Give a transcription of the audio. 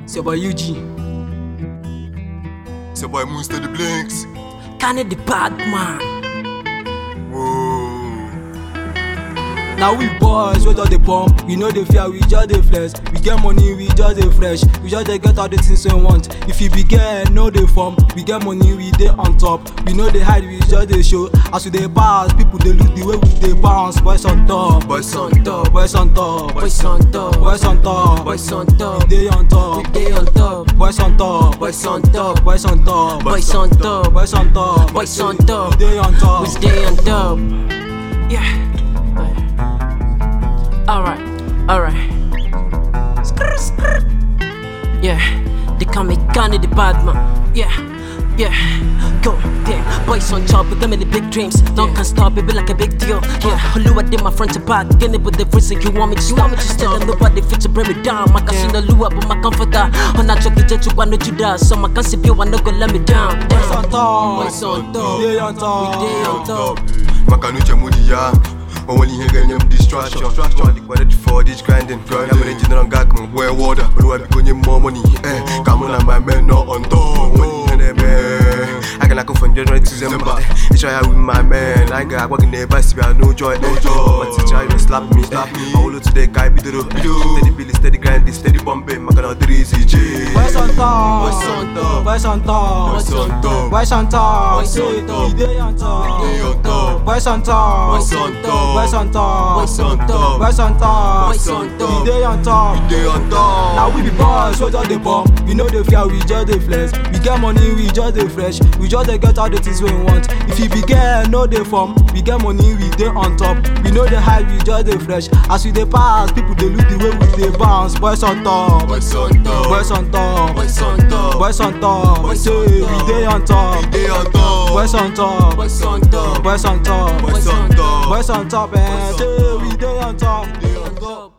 It's your boy UG. It's your boy Moonster the Blinks. Kanye the bad man. Whoa. Now we boys, we just the pump. We know the fear, we just the flex. We get money, we just the fresh. We just dey get all the things we want. If you be get, know the form. We get money, we dey on top. We know the hide, we just the show. As we dey pass, people they look the way we dey bounce. Boys on top, Boys on top, boys on top, Boys on top, boys on top, boys on top, we dey on top. we dey on top, Boys on top, boys on top, boys on top, boys on top, boys on top, boys on top, we dey on top. we stay on top. Yeah. Alright. Yeah, they call me Kanye the bad man. Yeah. Go, yeah. Boys on top, we got me the big dreams. No one can stop it, be like a big deal. Yeah, Lua did my front to back. Get it with the reason you want me to stop. Tell them nobody fit to bring me down. My cash in the Lua, but my comforter. On that chocolate jet, you want to die. So my can't see you, I no go let me down. Boys on top, Boys on top, we dey on top, we dey on top. Makanuche Mudiya. When you hear them distraction, the quality for this grinding. I'm ready to run back, wear water. But I be going more money. Come on, and my men not on top. When you hear them, I can go from January to December. It's try with my man. I got working the best, I no joy, no joy. But it's try to slap me. I hold to the guy, be the road. Steady billy, steady grinding, steady bumping. Makana 3CJ. boys on top, Boys on top, boys on top, boys on top, boys on top, Boys on top, we dey on top, They on top, boys on top, boys on top, boys on top, boys on top, boys on top, boys on top. we dey on top. they on top. Now we be boys, we just the pump. We know the fear, we just the flex. We get money, we just the fresh. We just dey get all the things we want. If you be get, know the form. We get money, we dey on top. We know the high, we just the fresh. As we dey pass, people they look the way we dey bounce. Boys on top, Boys on top, boys on top, Boys on top, boys on top. Boys Say on we top. dey on top. they on top, Boys on top, boys on top, boys on top, boys on top, boys on top, and say we dey on top. they on top. top.